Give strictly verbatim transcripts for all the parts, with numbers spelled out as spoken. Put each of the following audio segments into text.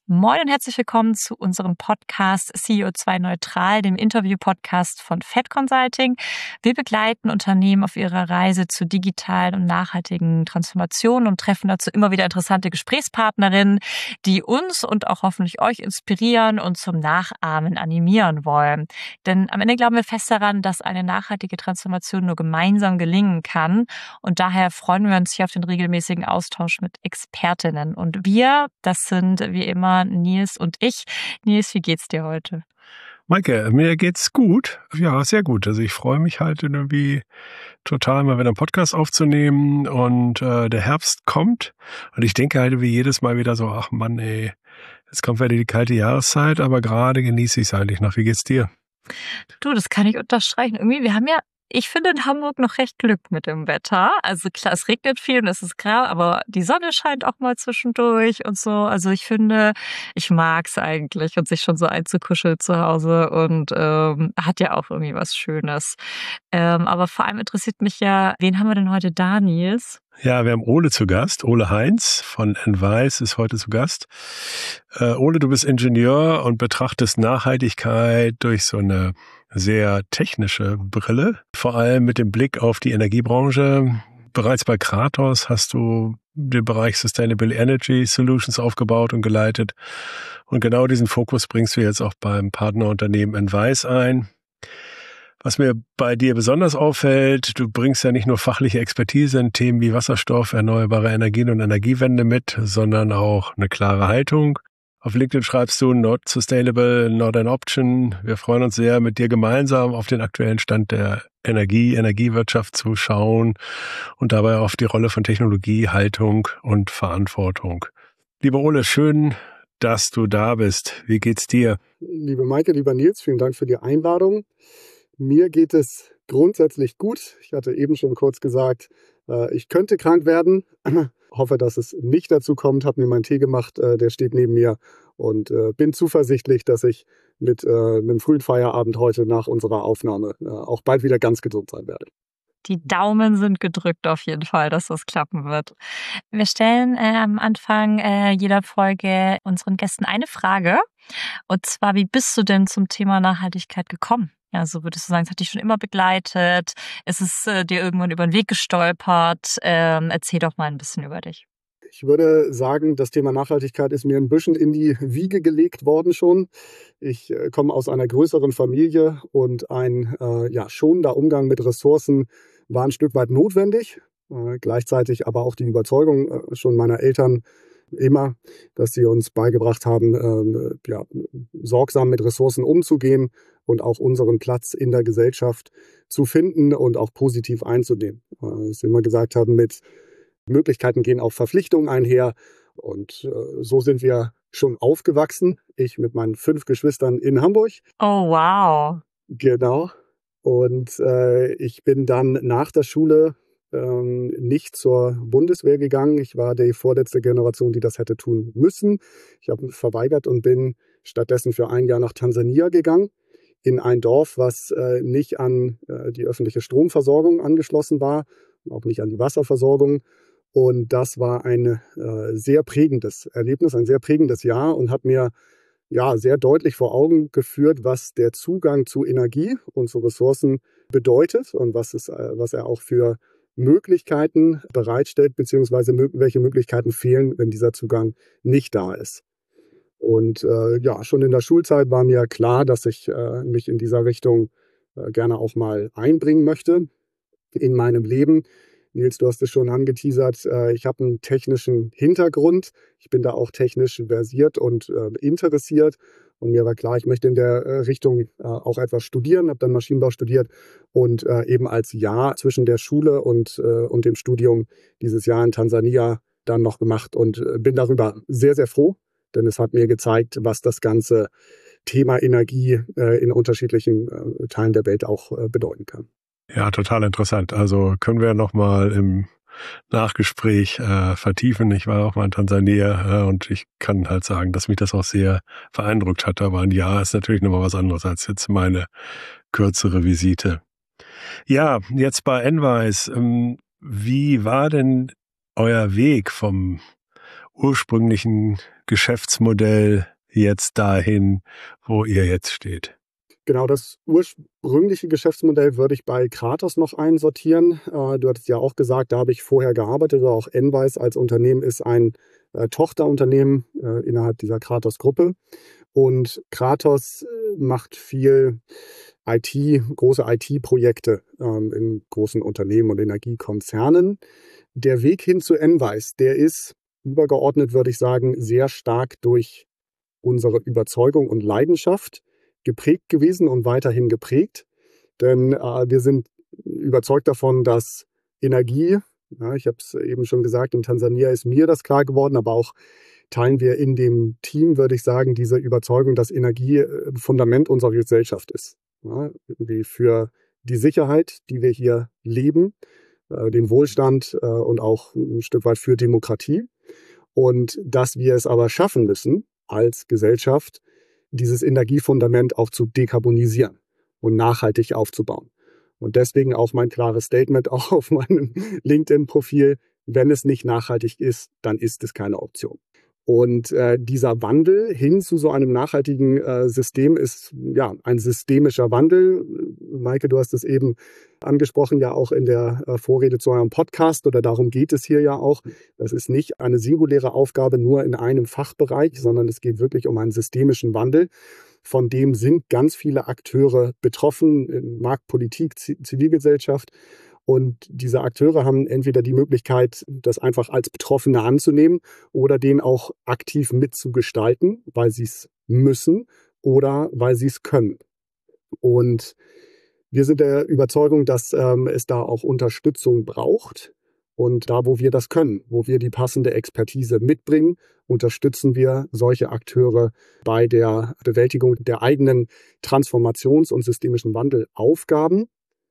Moin und herzlich willkommen zu unserem Podcast C O zwei Neutral, dem Interview-Podcast von F E D Consulting. Wir begleiten Unternehmen auf ihrer Reise zu digitalen und nachhaltigen Transformationen und treffen dazu immer wieder interessante Gesprächspartnerinnen, die uns und auch hoffentlich euch inspirieren und zum Nachahmen animieren wollen. Denn am Ende glauben wir fest daran, dass eine nachhaltige Transformation nur gemeinsam gelingen kann. Und daher freuen wir uns hier auf den regelmäßigen Austausch mit Expertinnen. Und wir, das sind wie immer Nils und ich. Nils, wie geht's dir heute? Maike, mir geht's gut. Ja, sehr gut. Also ich freue mich halt irgendwie total, mal wieder einen Podcast aufzunehmen und äh, der Herbst kommt und ich denke halt wie jedes Mal wieder so, ach Mann, ey, jetzt kommt wieder die kalte Jahreszeit, aber gerade genieße ich es eigentlich noch. Wie geht's dir? Du, das kann ich unterstreichen. Irgendwie, wir haben ja Ich finde in Hamburg noch recht Glück mit dem Wetter. Also klar, es regnet viel und es ist grau, aber die Sonne scheint auch mal zwischendurch und so. Also ich finde, ich mag's eigentlich und sich schon so einzukuscheln zu Hause und ähm, hat ja auch irgendwie was Schönes. Ähm, aber vor allem interessiert mich ja, wen haben wir denn heute da, Nils? Ja, wir haben Ole zu Gast. Ole Heinz von Envise ist heute zu Gast. Äh, Ole, du bist Ingenieur und betrachtest Nachhaltigkeit durch so eine sehr technische Brille, vor allem mit dem Blick auf die Energiebranche. Bereits bei Kratos hast du den Bereich Sustainable Energy Solutions aufgebaut und geleitet. Und genau diesen Fokus bringst du jetzt auch beim Partnerunternehmen Envise ein. Was mir bei dir besonders auffällt, du bringst ja nicht nur fachliche Expertise in Themen wie Wasserstoff, erneuerbare Energien und Energiewende mit, sondern auch eine klare Haltung. Auf LinkedIn schreibst du not sustainable, not an option. Wir freuen uns sehr, mit dir gemeinsam auf den aktuellen Stand der Energie, Energiewirtschaft zu schauen und dabei auf die Rolle von Technologie, Haltung und Verantwortung. Lieber Ole, schön, dass du da bist. Wie geht's dir? Liebe Maike, lieber Nils, vielen Dank für die Einladung. Mir geht es grundsätzlich gut. Ich hatte eben schon kurz gesagt, äh, ich könnte krank werden. Hoffe, dass es nicht dazu kommt. Habe mir meinen Tee gemacht, äh, der steht neben mir und äh, bin zuversichtlich, dass ich mit äh, einem frühen Feierabend heute nach unserer Aufnahme äh, auch bald wieder ganz gesund sein werde. Die Daumen sind gedrückt auf jeden Fall, dass das klappen wird. Wir stellen äh, am Anfang äh, jeder Folge unseren Gästen eine Frage. Und zwar, wie bist du denn zum Thema Nachhaltigkeit gekommen? Ja, so würdest du sagen, es hat dich schon immer begleitet. Es ist äh, dir irgendwann über den Weg gestolpert. Ähm, erzähl doch mal ein bisschen über dich. Ich würde sagen, das Thema Nachhaltigkeit ist mir ein bisschen in die Wiege gelegt worden schon. Ich äh, komme aus einer größeren Familie und ein äh, ja, schonender Umgang mit Ressourcen war ein Stück weit notwendig. Äh, gleichzeitig aber auch die Überzeugung äh, schon meiner Eltern immer, dass sie uns beigebracht haben, äh, ja, sorgsam mit Ressourcen umzugehen und auch unseren Platz in der Gesellschaft zu finden und auch positiv einzunehmen. Äh, dass sie immer gesagt haben, mit Möglichkeiten gehen auch Verpflichtungen einher. Und äh, so sind wir schon aufgewachsen. Ich mit meinen fünf Geschwistern in Hamburg. Oh, wow. Genau. Und äh, ich bin dann nach der Schule ähm, nicht zur Bundeswehr gegangen. Ich war die vorletzte Generation, die das hätte tun müssen. Ich habe verweigert und bin stattdessen für ein Jahr nach Tansania gegangen. In ein Dorf, was äh, nicht an äh, die öffentliche Stromversorgung angeschlossen war, auch nicht an die Wasserversorgung. Und das war ein äh, sehr prägendes Erlebnis, ein sehr prägendes Jahr und hat mir ja sehr deutlich vor Augen geführt, was der Zugang zu Energie und zu Ressourcen bedeutet und was, es, äh, was er auch für Möglichkeiten bereitstellt, beziehungsweise mö- welche Möglichkeiten fehlen, wenn dieser Zugang nicht da ist. Und äh, ja, schon in der Schulzeit war mir klar, dass ich äh, mich in dieser Richtung äh, gerne auch mal einbringen möchte in meinem Leben. Nils, du hast es schon angeteasert, äh, ich habe einen technischen Hintergrund. Ich bin da auch technisch versiert und äh, interessiert. Und mir war klar, ich möchte in der äh, Richtung äh, auch etwas studieren, habe dann Maschinenbau studiert und äh, eben als Jahr zwischen der Schule und, äh, und dem Studium dieses Jahr in Tansania dann noch gemacht und äh, bin darüber sehr, sehr froh, denn es hat mir gezeigt, was das ganze Thema Energie äh, in unterschiedlichen äh, Teilen der Welt auch äh, bedeuten kann. Ja, total interessant. Also können wir nochmal im Nachgespräch äh, vertiefen. Ich war auch mal in Tansania äh, und ich kann halt sagen, dass mich das auch sehr beeindruckt hat. Aber ein Jahr ist natürlich nochmal was anderes als jetzt meine kürzere Visite. Ja, jetzt bei Envise. Ähm, wie war denn euer Weg vom ursprünglichen Geschäftsmodell jetzt dahin, wo ihr jetzt steht? Genau, das ursprüngliche Geschäftsmodell würde ich bei Kratos noch einsortieren. Äh, du hattest ja auch gesagt, da habe ich vorher gearbeitet, oder auch Envise als Unternehmen ist ein äh, Tochterunternehmen äh, innerhalb dieser Kratos-Gruppe. Und Kratos äh, macht viel I T, große I T-Projekte ähm, in großen Unternehmen und Energiekonzernen. Der Weg hin zu Envise, der ist übergeordnet, würde ich sagen, sehr stark durch unsere Überzeugung und Leidenschaft geprägt gewesen und weiterhin geprägt. Denn äh, wir sind überzeugt davon, dass Energie, ja, ich habe es eben schon gesagt, in Tansania ist mir das klar geworden, aber auch teilen wir in dem Team, würde ich sagen, diese Überzeugung, dass Energie ein Fundament unserer Gesellschaft ist. Ja, irgendwie für die Sicherheit, die wir hier leben, äh, den Wohlstand äh, und auch ein Stück weit für Demokratie. Und dass wir es aber schaffen müssen, als Gesellschaft, dieses Energiefundament auch zu dekarbonisieren und nachhaltig aufzubauen. Und deswegen auch mein klares Statement auch auf meinem LinkedIn-Profil: Wenn es nicht nachhaltig ist, dann ist es keine Option. Und äh, dieser Wandel hin zu so einem nachhaltigen äh, System ist ja ein systemischer Wandel. Maike, du hast es eben angesprochen, ja auch in der äh, Vorrede zu eurem Podcast, oder darum geht es hier ja auch. Das ist nicht eine singuläre Aufgabe nur in einem Fachbereich, sondern es geht wirklich um einen systemischen Wandel. Von dem sind ganz viele Akteure betroffen, Markt, Politik, Zivilgesellschaft. Und diese Akteure haben entweder die Möglichkeit, das einfach als Betroffene anzunehmen oder den auch aktiv mitzugestalten, weil sie es müssen oder weil sie es können. Und wir sind der Überzeugung, dass ähm, es da auch Unterstützung braucht. Und da, wo wir das können, wo wir die passende Expertise mitbringen, unterstützen wir solche Akteure bei der Bewältigung der eigenen Transformations- und systemischen Wandelaufgaben.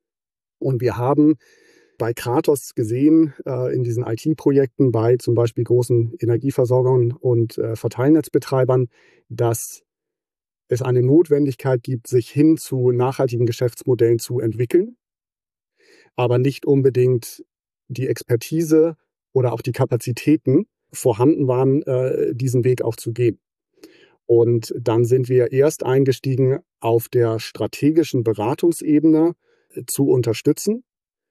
Und wir haben bei Kratos gesehen, äh, in diesen I T-Projekten, bei zum Beispiel großen Energieversorgern und äh, Verteilnetzbetreibern, dass es eine Notwendigkeit gibt, sich hin zu nachhaltigen Geschäftsmodellen zu entwickeln, aber nicht unbedingt die Expertise oder auch die Kapazitäten vorhanden waren, äh, diesen Weg auch zu gehen. Und dann sind wir erst eingestiegen, auf der strategischen Beratungsebene äh, zu unterstützen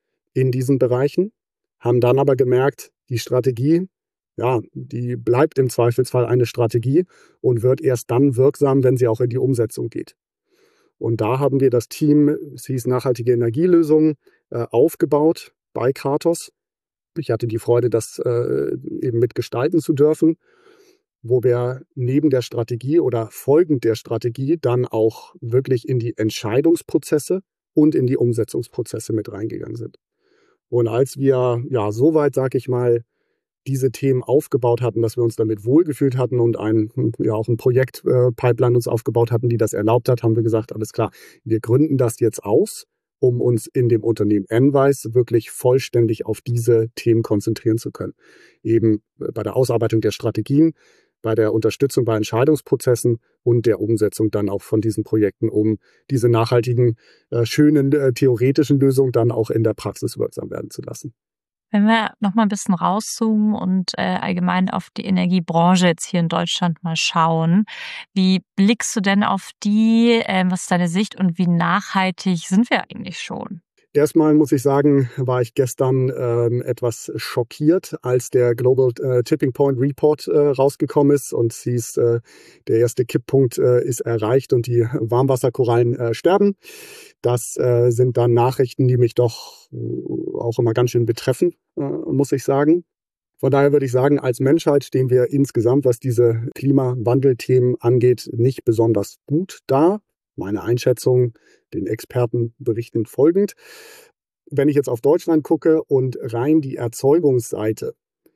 in diesen Bereichen, haben dann aber gemerkt, die Strategie, ja, die bleibt im Zweifelsfall eine Strategie und wird erst dann wirksam, wenn sie auch in die Umsetzung geht. Und da haben wir das Team, es hieß Nachhaltige Energielösungen, äh, aufgebaut bei Kratos. Ich hatte die Freude, das äh, eben mitgestalten zu dürfen, wo wir neben der Strategie oder folgend der Strategie dann auch wirklich in die Entscheidungsprozesse und in die Umsetzungsprozesse mit reingegangen sind. Und als wir ja soweit, sag ich mal, diese Themen aufgebaut hatten, dass wir uns damit wohlgefühlt hatten und ein, ja, auch ein Projektpipeline äh, uns aufgebaut hatten, die das erlaubt hat, haben wir gesagt, alles klar, wir gründen das jetzt aus, um uns in dem Unternehmen Envise wirklich vollständig auf diese Themen konzentrieren zu können. Eben bei der Ausarbeitung der Strategien, bei der Unterstützung bei Entscheidungsprozessen und der Umsetzung dann auch von diesen Projekten, um diese nachhaltigen, äh, schönen äh, theoretischen Lösungen dann auch in der Praxis wirksam werden zu lassen. Wenn wir noch mal ein bisschen rauszoomen und äh, allgemein auf die Energiebranche jetzt hier in Deutschland mal schauen, wie blickst du denn auf die, äh, was ist deine Sicht und wie nachhaltig sind wir eigentlich schon? Erstmal muss ich sagen, war ich gestern ähm, etwas schockiert, als der Global äh, Tipping Point Report äh, rausgekommen ist und es hieß, äh, der erste Kipppunkt äh, ist erreicht und die Warmwasserkorallen äh, sterben. Das äh, sind dann Nachrichten, die mich doch äh, auch immer ganz schön betreffen, äh, muss ich sagen. Von daher würde ich sagen, als Menschheit stehen wir insgesamt, was diese Klimawandelthemen angeht, nicht besonders gut da. Meine Einschätzung, den Experten berichten folgend. Wenn ich jetzt auf Deutschland gucke und rein die Erzeugungsseite,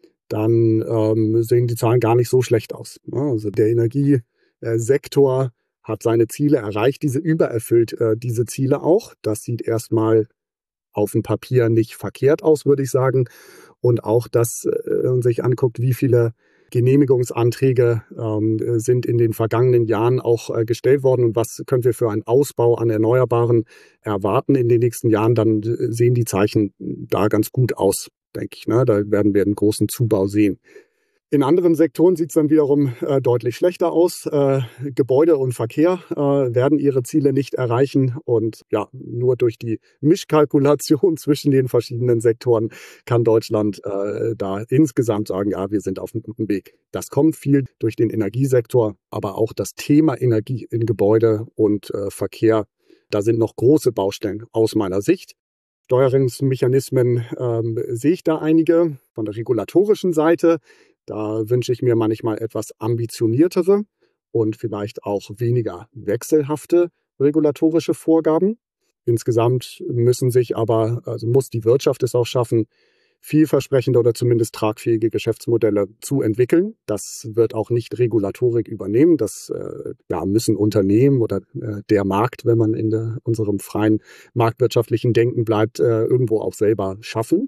dann ähm, sehen die Zahlen gar nicht so schlecht aus. Also der Energiesektor hat seine Ziele erreicht, diese übererfüllt äh, diese Ziele auch. Das sieht erstmal auf dem Papier nicht verkehrt aus, würde ich sagen. Und auch, dass äh, man sich anguckt, wie viele Genehmigungsanträge ähm, sind in den vergangenen Jahren auch äh, gestellt worden und was können wir für einen Ausbau an Erneuerbaren erwarten in den nächsten Jahren, dann äh, sehen die Zeichen da ganz gut aus, denke ich. Ne? Da werden wir einen großen Zubau sehen. In anderen Sektoren sieht es dann wiederum äh, deutlich schlechter aus. Äh, Gebäude und Verkehr äh, werden ihre Ziele nicht erreichen. Und ja, nur durch die Mischkalkulation zwischen den verschiedenen Sektoren kann Deutschland äh, da insgesamt sagen, ja, wir sind auf einem guten Weg. Das kommt viel durch den Energiesektor, aber auch das Thema Energie in Gebäude und äh, Verkehr. Da sind noch große Baustellen aus meiner Sicht. Steuerungsmechanismen ähm, sehe ich da einige von der regulatorischen Seite. Da wünsche ich mir manchmal etwas ambitioniertere und vielleicht auch weniger wechselhafte regulatorische Vorgaben. Insgesamt müssen sich aber, also muss die Wirtschaft es auch schaffen, vielversprechende oder zumindest tragfähige Geschäftsmodelle zu entwickeln. Das wird auch nicht Regulatorik übernehmen. Das äh, ja, müssen Unternehmen oder äh, der Markt, wenn man in der, unserem freien marktwirtschaftlichen Denken bleibt, äh, irgendwo auch selber schaffen.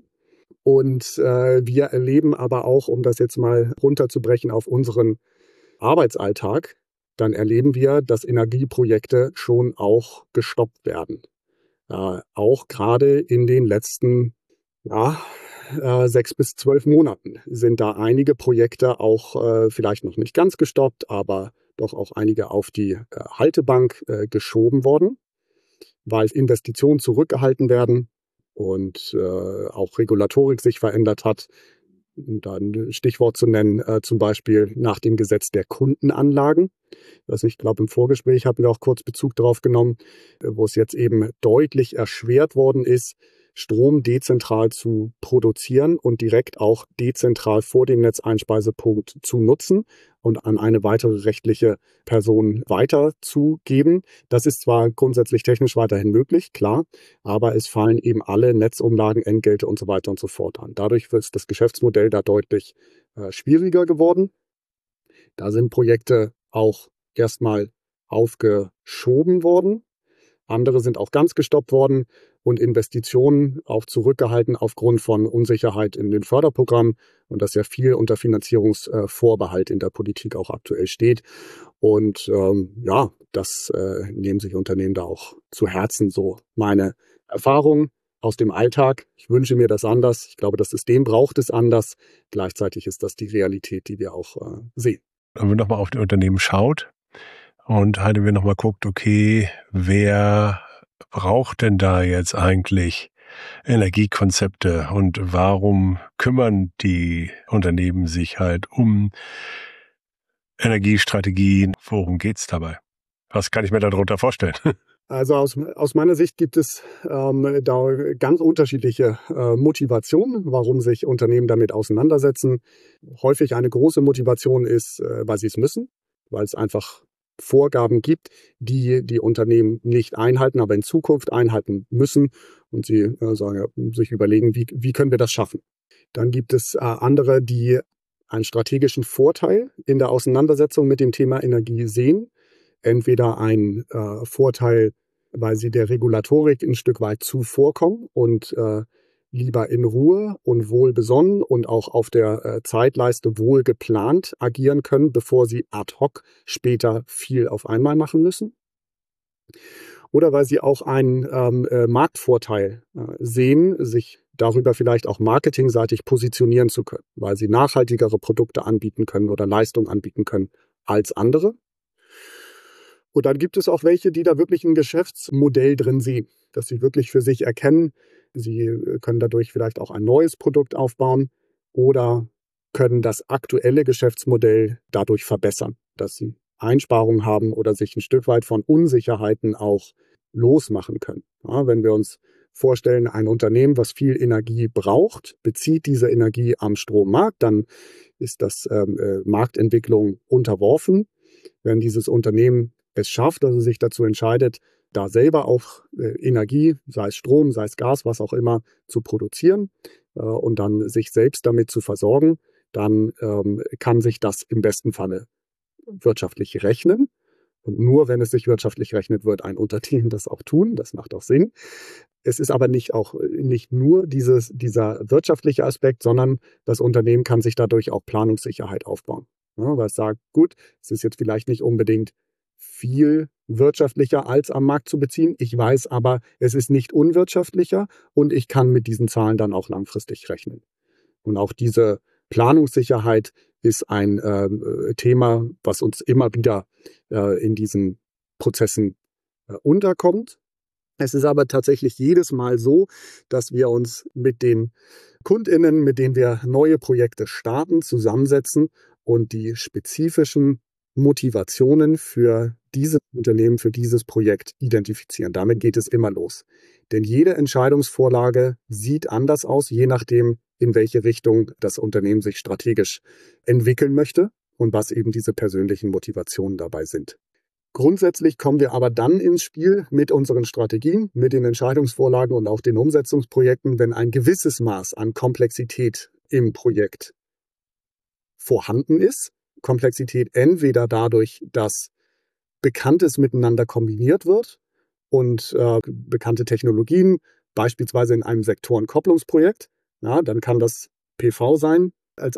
Und äh, wir erleben aber auch, um das jetzt mal runterzubrechen auf unseren Arbeitsalltag, dann erleben wir, dass Energieprojekte schon auch gestoppt werden. Äh, auch gerade in den letzten ja, äh, sechs bis zwölf Monaten sind da einige Projekte auch äh, vielleicht noch nicht ganz gestoppt, aber doch auch einige auf die äh, Haltebank äh, geschoben worden, weil Investitionen zurückgehalten werden. Und äh, auch Regulatorik sich verändert hat. Um da ein Stichwort zu nennen, äh, zum Beispiel nach dem Gesetz der Kundenanlagen. Also ich glaube, im Vorgespräch hatten wir auch kurz Bezug darauf genommen, äh, wo es jetzt eben deutlich erschwert worden ist, Strom dezentral zu produzieren und direkt auch dezentral vor dem Netzeinspeisepunkt zu nutzen und an eine weitere rechtliche Person weiterzugeben. Das ist zwar grundsätzlich technisch weiterhin möglich, klar, aber es fallen eben alle Netzumlagen, Entgelte und so weiter und so fort an. Dadurch ist das Geschäftsmodell da deutlich äh, schwieriger geworden. Da sind Projekte auch erstmal aufgeschoben worden. Andere sind auch ganz gestoppt worden und Investitionen auch zurückgehalten aufgrund von Unsicherheit in den Förderprogrammen und dass ja viel unter Finanzierungsvorbehalt in der Politik auch aktuell steht. Und ähm, ja, das äh, nehmen sich Unternehmen da auch zu Herzen, so meine Erfahrung aus dem Alltag. Ich wünsche mir das anders. Ich glaube, das System braucht es anders. Gleichzeitig ist das die Realität, die wir auch äh, sehen. Wenn man nochmal auf die Unternehmen schaut, und Heide, wir nochmal guckt, okay, wer braucht denn da jetzt eigentlich Energiekonzepte und warum kümmern die Unternehmen sich halt um Energiestrategien? Worum geht's dabei? Was kann ich mir darunter vorstellen? Also aus, aus meiner Sicht gibt es ähm, da ganz unterschiedliche äh, Motivationen, warum sich Unternehmen damit auseinandersetzen. Häufig eine große Motivation ist, äh, weil sie es müssen, weil es einfach Vorgaben gibt, die die Unternehmen nicht einhalten, aber in Zukunft einhalten müssen und sie äh, sagen, sich überlegen, wie, wie können wir das schaffen. Dann gibt es äh, andere, die einen strategischen Vorteil in der Auseinandersetzung mit dem Thema Energie sehen. Entweder einen äh, Vorteil, weil sie der Regulatorik ein Stück weit zuvorkommen und äh, lieber in Ruhe und wohlbesonnen und auch auf der äh, Zeitleiste wohl geplant agieren können, bevor sie ad hoc später viel auf einmal machen müssen. Oder weil sie auch einen ähm, äh, Marktvorteil äh, sehen, sich darüber vielleicht auch marketingseitig positionieren zu können, weil sie nachhaltigere Produkte anbieten können oder Leistungen anbieten können als andere. Und dann gibt es auch welche, die da wirklich ein Geschäftsmodell drin sehen, dass sie wirklich für sich erkennen, sie können dadurch vielleicht auch ein neues Produkt aufbauen oder können das aktuelle Geschäftsmodell dadurch verbessern, dass sie Einsparungen haben oder sich ein Stück weit von Unsicherheiten auch losmachen können. Ja, wenn wir uns vorstellen, ein Unternehmen, was viel Energie braucht, bezieht diese Energie am Strommarkt, dann ist das ähm, äh, Marktentwicklung unterworfen. Wenn dieses Unternehmen es schafft, also sich dazu entscheidet, da selber auch äh, Energie, sei es Strom, sei es Gas, was auch immer, zu produzieren äh, und dann sich selbst damit zu versorgen, dann ähm, kann sich das im besten Falle wirtschaftlich rechnen. Und nur wenn es sich wirtschaftlich rechnet, wird ein Unternehmen das auch tun. Das macht auch Sinn. Es ist aber nicht auch nicht nur dieses, dieser wirtschaftliche Aspekt, sondern das Unternehmen kann sich dadurch auch Planungssicherheit aufbauen. Ja, weil es sagt, gut, es ist jetzt vielleicht nicht unbedingt viel wirtschaftlicher als am Markt zu beziehen. Ich weiß aber, es ist nicht unwirtschaftlicher und ich kann mit diesen Zahlen dann auch langfristig rechnen. Und auch diese Planungssicherheit ist ein äh, Thema, was uns immer wieder äh, in diesen Prozessen äh, unterkommt. Es ist aber tatsächlich jedes Mal so, dass wir uns mit den KundInnen, mit denen wir neue Projekte starten, zusammensetzen und die spezifischen Motivationen für dieses Unternehmen, für dieses Projekt identifizieren. Damit geht es immer los. Denn jede Entscheidungsvorlage sieht anders aus, je nachdem, in welche Richtung das Unternehmen sich strategisch entwickeln möchte und was eben diese persönlichen Motivationen dabei sind. Grundsätzlich kommen wir aber dann ins Spiel mit unseren Strategien, mit den Entscheidungsvorlagen und auch den Umsetzungsprojekten, wenn ein gewisses Maß an Komplexität im Projekt vorhanden ist. Komplexität entweder dadurch, dass Bekanntes miteinander kombiniert wird und äh, bekannte Technologien, beispielsweise in einem Sektorenkopplungsprojekt, ja, dann kann das P V sein als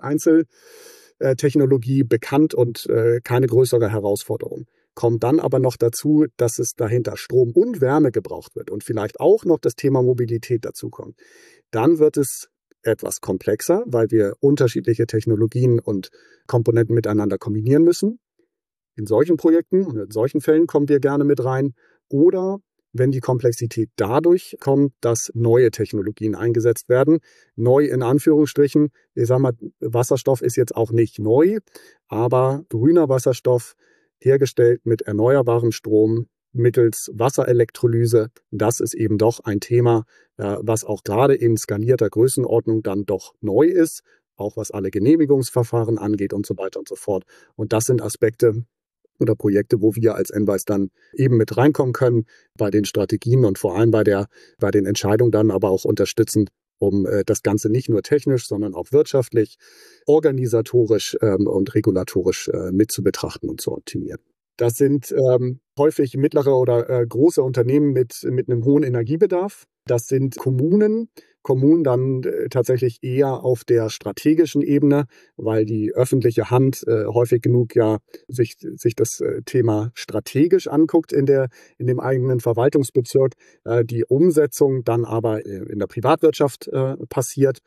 Einzeltechnologie bekannt und äh, keine größere Herausforderung. Kommt dann aber noch dazu, dass es dahinter Strom und Wärme gebraucht wird und vielleicht auch noch das Thema Mobilität dazu kommt. Dann wird es etwas komplexer, weil wir unterschiedliche Technologien und Komponenten miteinander kombinieren müssen. In solchen Projekten und in solchen Fällen kommen wir gerne mit rein. Oder wenn die Komplexität dadurch kommt, dass neue Technologien eingesetzt werden. Neu in Anführungsstrichen. Ich sage mal, Wasserstoff ist jetzt auch nicht neu, aber grüner Wasserstoff, hergestellt mit erneuerbarem Strom mittels Wasserelektrolyse. Das ist eben doch ein Thema, was auch gerade in skalierter Größenordnung dann doch neu ist, auch was alle Genehmigungsverfahren angeht und so weiter und so fort. Und das sind Aspekte oder Projekte, wo wir als Envise dann eben mit reinkommen können bei den Strategien und vor allem bei der, bei den Entscheidungen dann aber auch unterstützend, um äh, das Ganze nicht nur technisch, sondern auch wirtschaftlich, organisatorisch ähm, und regulatorisch äh, mit zu betrachten und zu optimieren. Das sind ähm, häufig mittlere oder äh, große Unternehmen mit, mit einem hohen Energiebedarf. Das sind Kommunen, Kommunen dann äh, tatsächlich eher auf der strategischen Ebene, weil die öffentliche Hand äh, häufig genug ja sich, sich das äh, Thema strategisch anguckt in, der, in dem eigenen Verwaltungsbezirk, äh, die Umsetzung dann aber in der Privatwirtschaft äh, passiert.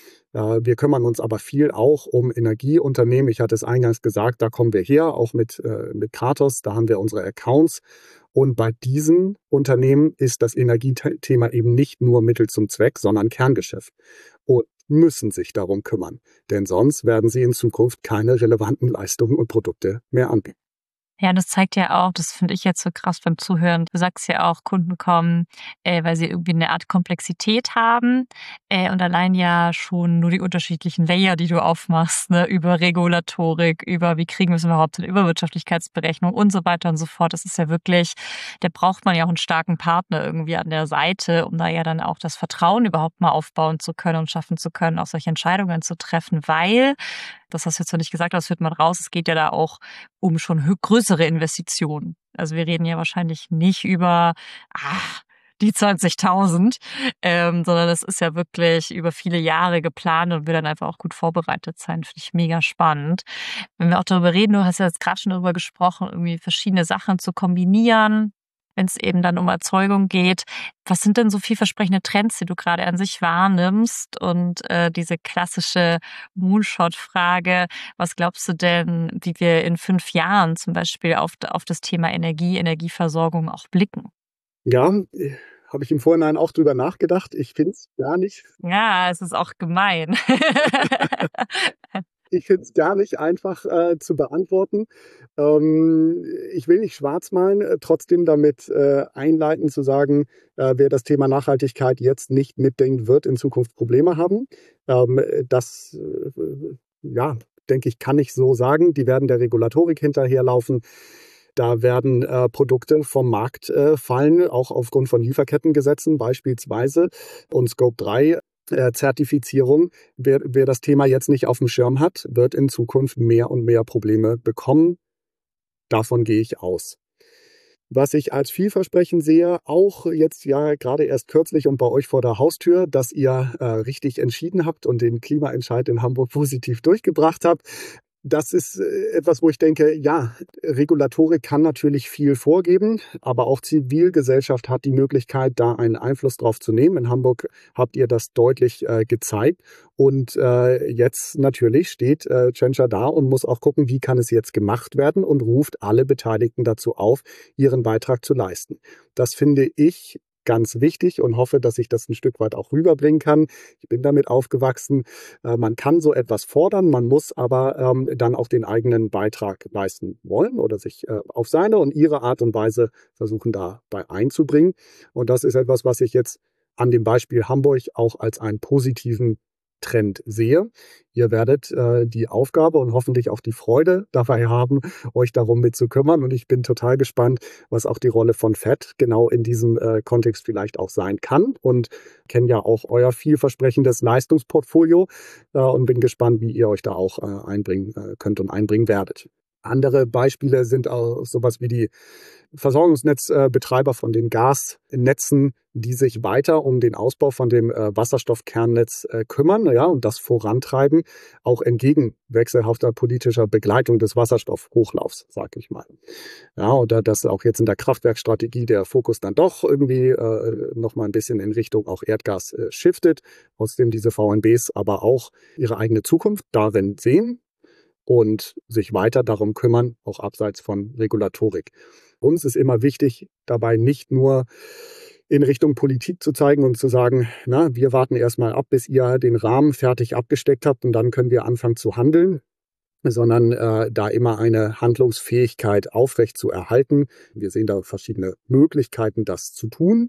Wir kümmern uns aber viel auch um Energieunternehmen. Ich hatte es eingangs gesagt, da kommen wir her, auch mit, äh, mit Kratos, da haben wir unsere Accounts. Und bei diesen Unternehmen ist das Energiethema eben nicht nur Mittel zum Zweck, sondern Kerngeschäft. Und müssen sich darum kümmern. Denn sonst werden sie in Zukunft keine relevanten Leistungen und Produkte mehr anbieten. Ja, das zeigt ja auch, das finde ich jetzt so krass beim Zuhören. Du sagst ja auch, Kunden kommen, äh, weil sie irgendwie eine Art Komplexität haben. Äh, und allein ja schon nur die unterschiedlichen Layer, die du aufmachst, ne, über Regulatorik, über wie kriegen wir es überhaupt hin, über Wirtschaftlichkeitsberechnung und so weiter und so fort. Das ist ja wirklich, da braucht man ja auch einen starken Partner irgendwie an der Seite, um da ja dann auch das Vertrauen überhaupt mal aufbauen zu können und schaffen zu können, auch solche Entscheidungen zu treffen, weil, das hast du jetzt noch nicht gesagt, das hört man raus, es geht ja da auch um schon größere Investitionen. Also wir reden ja wahrscheinlich nicht über ah, die zwanzigtausend, ähm, sondern es ist ja wirklich über viele Jahre geplant und wird dann einfach auch gut vorbereitet sein. Finde ich mega spannend. Wenn wir auch darüber reden, du hast ja jetzt gerade schon darüber gesprochen, irgendwie verschiedene Sachen zu kombinieren, wenn es eben dann um Erzeugung geht. Was sind denn so vielversprechende Trends, die du gerade an sich wahrnimmst? Und äh, diese klassische Moonshot-Frage, was glaubst du denn, wie wir in fünf Jahren zum Beispiel auf, auf das Thema Energie, Energieversorgung auch blicken? Ja, habe ich im Vorhinein auch drüber nachgedacht. Ich finde es gar nicht. Ja, es ist auch gemein. Ich finde es gar nicht einfach äh, zu beantworten. Ähm, ich will nicht schwarz malen, äh, trotzdem damit äh, einleiten zu sagen, äh, wer das Thema Nachhaltigkeit jetzt nicht mitdenkt, wird in Zukunft Probleme haben. Ähm, das, äh, ja, denke ich, kann ich so sagen. Die werden der Regulatorik hinterherlaufen. Da werden äh, Produkte vom Markt äh, fallen, auch aufgrund von Lieferkettengesetzen beispielsweise. Und Scope drei äh, Zertifizierung, wer, wer das Thema jetzt nicht auf dem Schirm hat, wird in Zukunft mehr und mehr Probleme bekommen. Davon gehe ich aus. Was ich als vielversprechend sehe, auch jetzt ja gerade erst kürzlich und bei euch vor der Haustür, dass ihr äh, richtig entschieden habt und den Klimaentscheid in Hamburg positiv durchgebracht habt. Das ist etwas, wo ich denke, ja, Regulatorik kann natürlich viel vorgeben, aber auch Zivilgesellschaft hat die Möglichkeit, da einen Einfluss drauf zu nehmen. In Hamburg habt ihr das deutlich äh, gezeigt. Und äh, jetzt natürlich steht äh, Tschentscher da und muss auch gucken, wie kann es jetzt gemacht werden und ruft alle Beteiligten dazu auf, ihren Beitrag zu leisten. Das finde ich ganz wichtig und hoffe, dass ich das ein Stück weit auch rüberbringen kann. Ich bin damit aufgewachsen. Äh, man kann so etwas fordern, man muss aber ähm, dann auch den eigenen Beitrag leisten wollen oder sich äh, auf seine und ihre Art und Weise versuchen, dabei einzubringen. Und das ist etwas, was ich jetzt an dem Beispiel Hamburg auch als einen positiven Trend sehe. Ihr werdet äh, die Aufgabe und hoffentlich auch die Freude dabei haben, euch darum mitzukümmern. Und ich bin total gespannt, was auch die Rolle von F E D genau in diesem äh, Kontext vielleicht auch sein kann. Und kenne ja auch euer vielversprechendes Leistungsportfolio äh, und bin gespannt, wie ihr euch da auch äh, einbringen äh, könnt und einbringen werdet. Andere Beispiele sind auch sowas wie die Versorgungsnetzbetreiber von den Gasnetzen, die sich weiter um den Ausbau von dem äh, Wasserstoffkernnetz äh, kümmern, ja, und das vorantreiben, auch entgegen wechselhafter politischer Begleitung des Wasserstoffhochlaufs, sage ich mal. Ja, oder dass auch jetzt in der Kraftwerkstrategie der Fokus dann doch irgendwie äh, nochmal ein bisschen in Richtung auch Erdgas äh, shiftet, aus dem diese V N Bs aber auch ihre eigene Zukunft darin sehen und sich weiter darum kümmern, auch abseits von Regulatorik. Uns ist immer wichtig, dabei nicht nur in Richtung Politik zu zeigen und zu sagen, na, wir warten erstmal ab, bis ihr den Rahmen fertig abgesteckt habt und dann können wir anfangen zu handeln, sondern äh, da immer eine Handlungsfähigkeit aufrecht zu erhalten. Wir sehen da verschiedene Möglichkeiten, das zu tun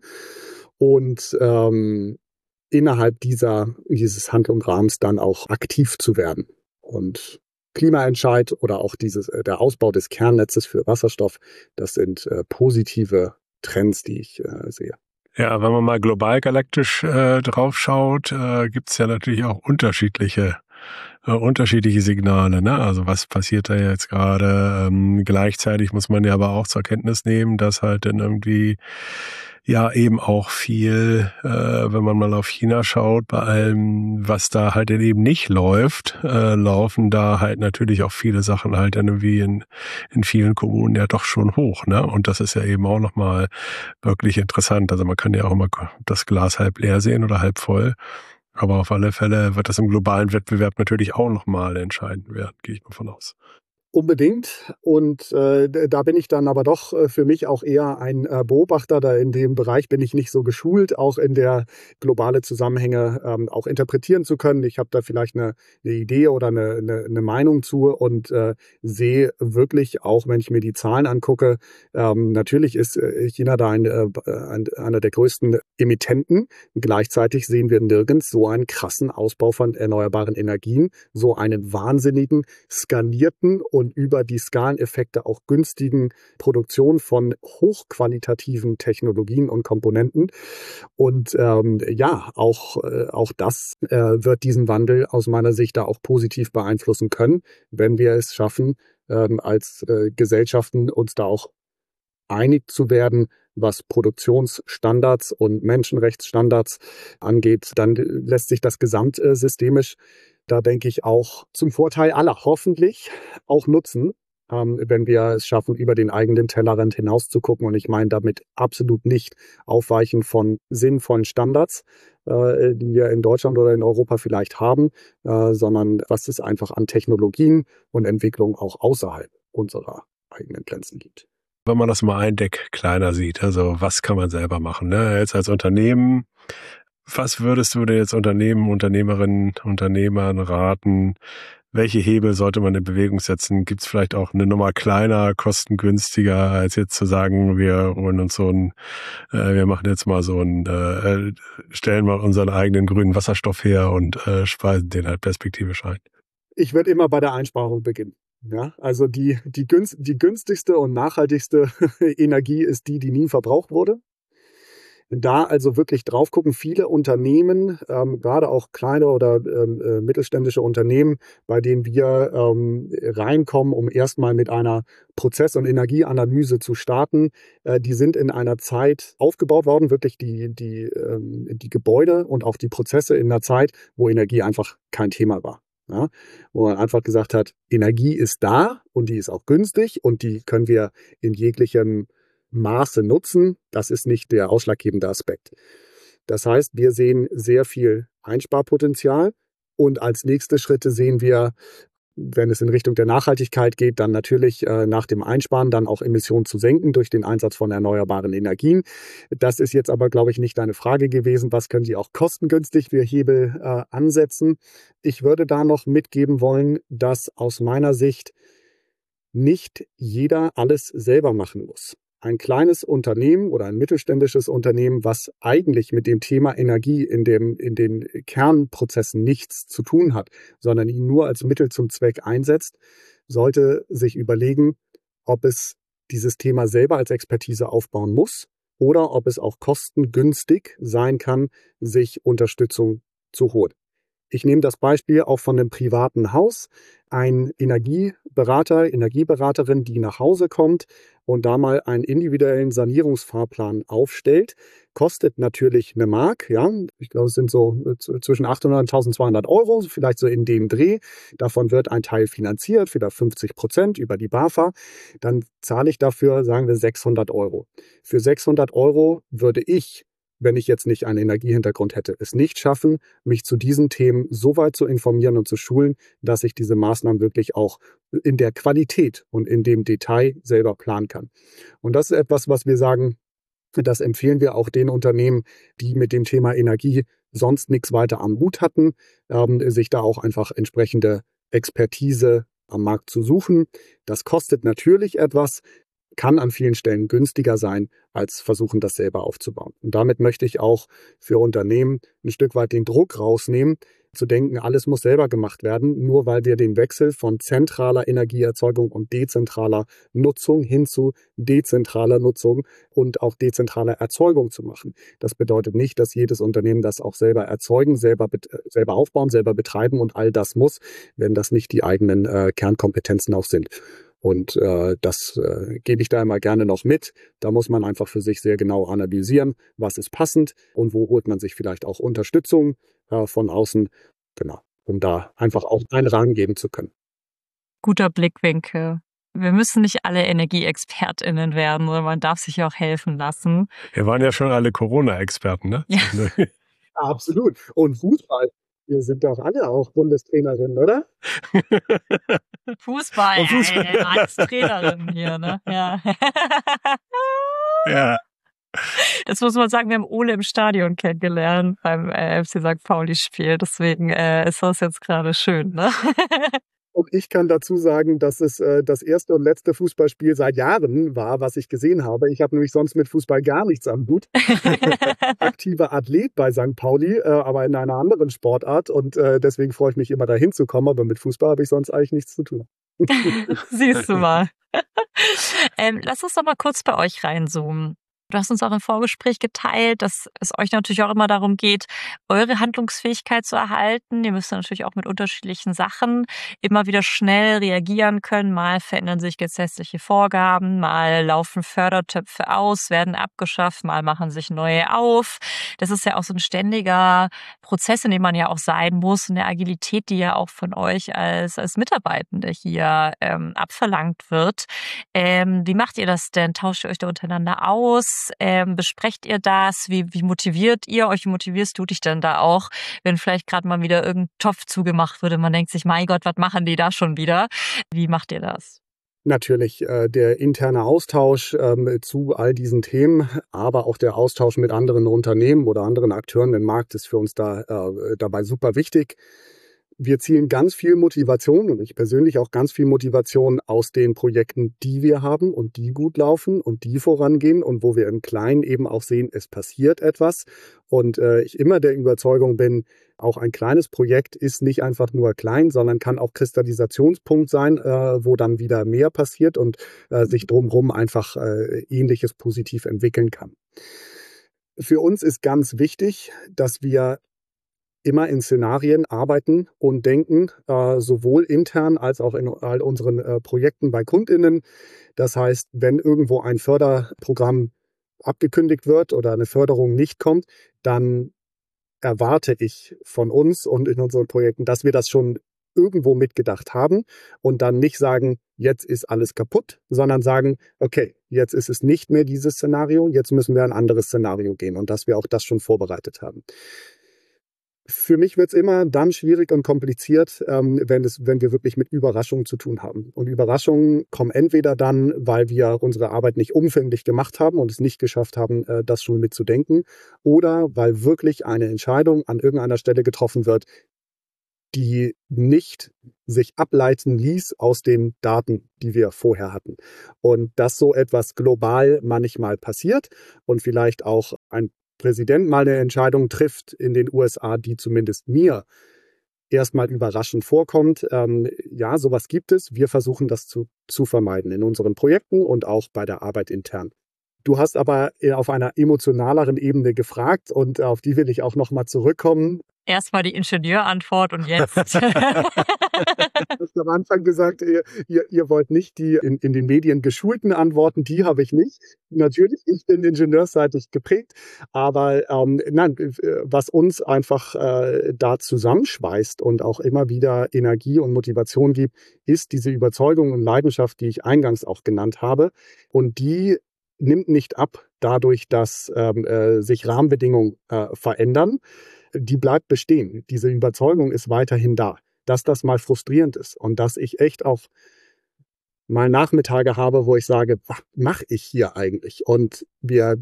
und ähm, innerhalb dieser, dieses Handlungsrahmens dann auch aktiv zu werden. Und Klimaentscheid oder auch dieses, der Ausbau des Kernnetzes für Wasserstoff, das sind äh, positive Trends, die ich äh, sehe. Ja, wenn man mal global galaktisch äh, draufschaut, äh, gibt es ja natürlich auch unterschiedliche äh, unterschiedliche Signale. Ne? Also was passiert da jetzt gerade? Ähm, gleichzeitig muss man ja aber auch zur Kenntnis nehmen, dass halt dann irgendwie ja eben auch viel, äh, wenn man mal auf China schaut, bei allem, was da halt eben nicht läuft, äh, laufen da halt natürlich auch viele Sachen halt dann irgendwie in, in vielen Kommunen ja doch schon hoch, ne? Und das ist ja eben auch nochmal wirklich interessant. Also man kann ja auch immer das Glas halb leer sehen oder halb voll. Aber auf alle Fälle wird das im globalen Wettbewerb natürlich auch nochmal entscheidend werden, gehe ich mal von aus. Unbedingt. Und äh, da bin ich dann aber doch äh, für mich auch eher ein äh, Beobachter. Da in dem Bereich bin ich nicht so geschult, auch in der globale Zusammenhänge ähm, auch interpretieren zu können. Ich habe da vielleicht eine, eine Idee oder eine, eine, eine Meinung zu und äh, sehe wirklich, auch wenn ich mir die Zahlen angucke, ähm, natürlich ist äh, China da ein, äh, ein, einer der größten Emittenten. Gleichzeitig sehen wir nirgends so einen krassen Ausbau von erneuerbaren Energien, so einen wahnsinnigen, skalierten und über die Skaleneffekte auch günstigen Produktion von hochqualitativen Technologien und Komponenten. Und ähm, ja, auch, äh, auch das äh, wird diesen Wandel aus meiner Sicht da auch positiv beeinflussen können, wenn wir es schaffen, ähm, als äh, Gesellschaften uns da auch einig zu werden, was Produktionsstandards und Menschenrechtsstandards angeht. Dann lässt sich das gesamtsystemisch, da denke ich, auch zum Vorteil aller hoffentlich auch nutzen, ähm, wenn wir es schaffen, über den eigenen Tellerrand hinaus zu gucken. Und ich meine damit absolut nicht Aufweichen von sinnvollen Standards, äh, die wir in Deutschland oder in Europa vielleicht haben, äh, sondern was es einfach an Technologien und Entwicklungen auch außerhalb unserer eigenen Grenzen gibt. Wenn man das mal ein Deck kleiner sieht, also was kann man selber machen? Ne? Jetzt als Unternehmen, was würdest du denn jetzt Unternehmen, Unternehmerinnen, Unternehmern raten? Welche Hebel sollte man in Bewegung setzen? Gibt es vielleicht auch eine Nummer kleiner, kostengünstiger, als jetzt zu sagen, wir holen uns so ein, äh, wir machen jetzt mal so ein, äh, stellen mal unseren eigenen grünen Wasserstoff her und äh, speisen den halt perspektivisch ein? Ich würde immer bei der Einsparung beginnen. Ja, also die, die, günst, die günstigste und nachhaltigste Energie ist die, die nie verbraucht wurde. Da also wirklich drauf gucken, viele Unternehmen, ähm, gerade auch kleine oder ähm, äh, mittelständische Unternehmen, bei denen wir ähm, reinkommen, um erstmal mit einer Prozess- und Energieanalyse zu starten, äh, die sind in einer Zeit aufgebaut worden, wirklich die, die, ähm, die Gebäude und auch die Prozesse in einer Zeit, wo Energie einfach kein Thema war. Ja, wo man einfach gesagt hat, Energie ist da und die ist auch günstig und die können wir in jeglichem Maße nutzen. Das ist nicht der ausschlaggebende Aspekt. Das heißt, wir sehen sehr viel Einsparpotenzial und als nächste Schritte sehen wir, wenn es in Richtung der Nachhaltigkeit geht, dann natürlich äh, nach dem Einsparen dann auch Emissionen zu senken durch den Einsatz von erneuerbaren Energien. Das ist jetzt aber, glaube ich, nicht deine Frage gewesen. Was können Sie auch kostengünstig für Hebel äh, ansetzen? Ich würde da noch mitgeben wollen, dass aus meiner Sicht nicht jeder alles selber machen muss. Ein kleines Unternehmen oder ein mittelständisches Unternehmen, was eigentlich mit dem Thema Energie in, dem, in den Kernprozessen nichts zu tun hat, sondern ihn nur als Mittel zum Zweck einsetzt, sollte sich überlegen, ob es dieses Thema selber als Expertise aufbauen muss oder ob es auch kostengünstig sein kann, sich Unterstützung zu holen. Ich nehme das Beispiel auch von einem privaten Haus. Ein Energieberater, Energieberaterin, die nach Hause kommt und da mal einen individuellen Sanierungsfahrplan aufstellt, kostet natürlich eine Mark. Ja, ich glaube, es sind so zwischen achthundert und eintausendzweihundert Euro, vielleicht so in dem Dreh. Davon wird ein Teil finanziert, wieder fünfzig Prozent über die BAFA. Dann zahle ich dafür, sagen wir, sechshundert Euro. Für sechshundert Euro würde ich, wenn ich jetzt nicht einen Energiehintergrund hätte, es nicht schaffen, mich zu diesen Themen so weit zu informieren und zu schulen, dass ich diese Maßnahmen wirklich auch in der Qualität und in dem Detail selber planen kann. Und das ist etwas, was wir sagen, das empfehlen wir auch den Unternehmen, die mit dem Thema Energie sonst nichts weiter am Hut hatten, ähm, sich da auch einfach entsprechende Expertise am Markt zu suchen. Das kostet natürlich etwas, kann an vielen Stellen günstiger sein, als versuchen, das selber aufzubauen. Und damit möchte ich auch für Unternehmen ein Stück weit den Druck rausnehmen, zu denken, alles muss selber gemacht werden, nur weil wir den Wechsel von zentraler Energieerzeugung und dezentraler Nutzung hin zu dezentraler Nutzung und auch dezentraler Erzeugung zu machen. Das bedeutet nicht, dass jedes Unternehmen das auch selber erzeugen, selber, selber aufbauen, selber betreiben und all das muss, wenn das nicht die eigenen äh, Kernkompetenzen auch sind. Und äh, das äh, gebe ich da immer gerne noch mit. Da muss man einfach für sich sehr genau analysieren, was ist passend und wo holt man sich vielleicht auch Unterstützung äh, von außen, genau, um da einfach auch einen Rahmen geben zu können. Guter Blickwinkel. Wir müssen nicht alle EnergieexpertInnen werden, sondern man darf sich auch helfen lassen. Wir waren ja schon alle Corona-Experten, ne? Ja. Absolut. Und Fußball. Wir sind doch alle auch Bundestrainerinnen, oder? Fußball, Und Fußball. Äh, als Trainerin hier, ne? Ja. Ja. Das muss man sagen, wir haben Ole im Stadion kennengelernt beim äh, F C Sankt Pauli-Spiel. Deswegen äh, ist das jetzt gerade schön, ne? Und ich kann dazu sagen, dass es äh, das erste und letzte Fußballspiel seit Jahren war, was ich gesehen habe. Ich habe nämlich sonst mit Fußball gar nichts am Hut. Aktiver Athlet bei Sankt Pauli, äh, aber in einer anderen Sportart. Und äh, deswegen freue ich mich immer, dahin zu kommen. Aber mit Fußball habe ich sonst eigentlich nichts zu tun. Siehst du mal. ähm, lass uns doch mal kurz bei euch reinzoomen. Du hast uns auch im Vorgespräch geteilt, dass es euch natürlich auch immer darum geht, eure Handlungsfähigkeit zu erhalten. Ihr müsst natürlich auch mit unterschiedlichen Sachen immer wieder schnell reagieren können. Mal verändern sich gesetzliche Vorgaben, mal laufen Fördertöpfe aus, werden abgeschafft, mal machen sich neue auf. Das ist ja auch so ein ständiger Prozess, in dem man ja auch sein muss. Und der Agilität, die ja auch von euch als, als Mitarbeitende hier ähm, abverlangt wird. Ähm, wie macht ihr das denn? Tauscht ihr euch da untereinander aus? Ähm, besprecht ihr das? Wie, wie motiviert ihr euch? Wie motivierst du dich denn da auch, wenn vielleicht gerade mal wieder irgendein Topf zugemacht wird und man denkt sich, mein Gott, was machen die da schon wieder? Wie macht ihr das? Natürlich äh, der interne Austausch ähm, zu all diesen Themen, aber auch der Austausch mit anderen Unternehmen oder anderen Akteuren im Markt ist für uns da äh, dabei super wichtig. Wir zielen ganz viel Motivation und ich persönlich auch ganz viel Motivation aus den Projekten, die wir haben und die gut laufen und die vorangehen und wo wir im Kleinen eben auch sehen, es passiert etwas. Und äh, ich immer der Überzeugung bin, auch ein kleines Projekt ist nicht einfach nur klein, sondern kann auch Kristallisationspunkt sein, äh, wo dann wieder mehr passiert und äh, sich drumherum einfach äh, Ähnliches positiv entwickeln kann. Für uns ist ganz wichtig, dass wir immer in Szenarien arbeiten und denken, äh, sowohl intern als auch in all unseren äh, Projekten bei KundInnen. Das heißt, wenn irgendwo ein Förderprogramm abgekündigt wird oder eine Förderung nicht kommt, dann erwarte ich von uns und in unseren Projekten, dass wir das schon irgendwo mitgedacht haben und dann nicht sagen, jetzt ist alles kaputt, sondern sagen, okay, jetzt ist es nicht mehr dieses Szenario, jetzt müssen wir ein anderes Szenario gehen und dass wir auch das schon vorbereitet haben. Für mich wird es immer dann schwierig und kompliziert, ähm, wenn, es, wenn wir wirklich mit Überraschungen zu tun haben. Und Überraschungen kommen entweder dann, weil wir unsere Arbeit nicht umfänglich gemacht haben und es nicht geschafft haben, äh, das schon mitzudenken, oder weil wirklich eine Entscheidung an irgendeiner Stelle getroffen wird, die nicht sich ableiten ließ aus den Daten, die wir vorher hatten. Und dass so etwas global manchmal passiert und vielleicht auch ein Präsident mal eine Entscheidung trifft in den U S A, die zumindest mir erstmal überraschend vorkommt. Ähm, ja, sowas gibt es. Wir versuchen das zu, zu vermeiden in unseren Projekten und auch bei der Arbeit intern. Du hast aber auf einer emotionaleren Ebene gefragt und auf die will ich auch nochmal zurückkommen. Erstmal die Ingenieurantwort und jetzt. Du hast am Anfang gesagt, ihr, ihr, ihr wollt nicht die in, in den Medien geschulten Antworten, die habe ich nicht. Natürlich, ich bin ingenieursseitig geprägt, aber ähm, nein, was uns einfach äh, da zusammenschweißt und auch immer wieder Energie und Motivation gibt, ist diese Überzeugung und Leidenschaft, die ich eingangs auch genannt habe. Und die nimmt nicht ab dadurch, dass ähm, äh, sich Rahmenbedingungen äh, verändern. Die bleibt bestehen. Diese Überzeugung ist weiterhin da. Dass das mal frustrierend ist und dass ich echt auch mal Nachmittage habe, wo ich sage, was mache ich hier eigentlich? Und wir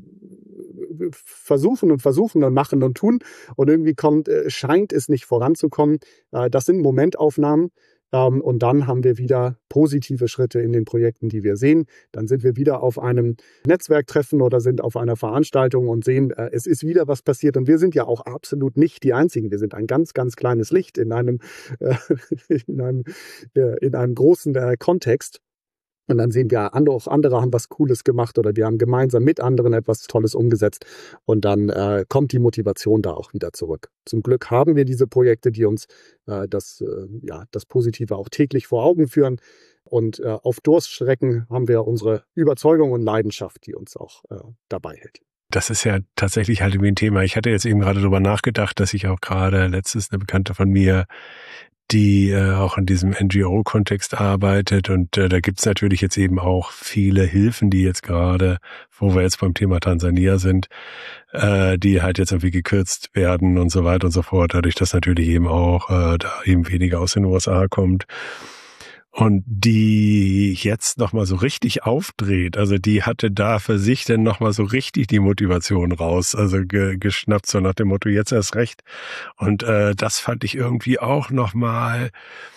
versuchen und versuchen und machen und tun und irgendwie kommt, scheint es nicht voranzukommen. Das sind Momentaufnahmen. Und dann haben wir wieder positive Schritte in den Projekten, die wir sehen. Dann sind wir wieder auf einem Netzwerktreffen oder sind auf einer Veranstaltung und sehen, es ist wieder was passiert. Und wir sind ja auch absolut nicht die Einzigen. Wir sind ein ganz, ganz kleines Licht in einem, in einem, in einem großen Kontext. Und dann sehen wir, auch andere haben was Cooles gemacht oder wir haben gemeinsam mit anderen etwas Tolles umgesetzt. Und dann äh, kommt die Motivation da auch wieder zurück. Zum Glück haben wir diese Projekte, die uns äh, das, äh, ja, das Positive auch täglich vor Augen führen. Und äh, auf Durststrecken haben wir unsere Überzeugung und Leidenschaft, die uns auch äh, dabei hält. Das ist ja tatsächlich halt irgendwie ein Thema. Ich hatte jetzt eben gerade darüber nachgedacht, dass ich auch gerade letztens eine Bekannte von mir, die äh, auch in diesem N G O-Kontext arbeitet. Und äh, da gibt's natürlich jetzt eben auch viele Hilfen, die jetzt gerade, wo wir jetzt beim Thema Tansania sind, äh, die halt jetzt irgendwie gekürzt werden und so weiter und so fort, dadurch, dass natürlich eben auch äh, da eben weniger aus den U S A kommt. Und die jetzt nochmal so richtig aufdreht, also die hatte da für sich dann nochmal so richtig die Motivation raus, also ge, geschnappt, so nach dem Motto, jetzt erst recht. Und äh, das fand ich irgendwie auch nochmal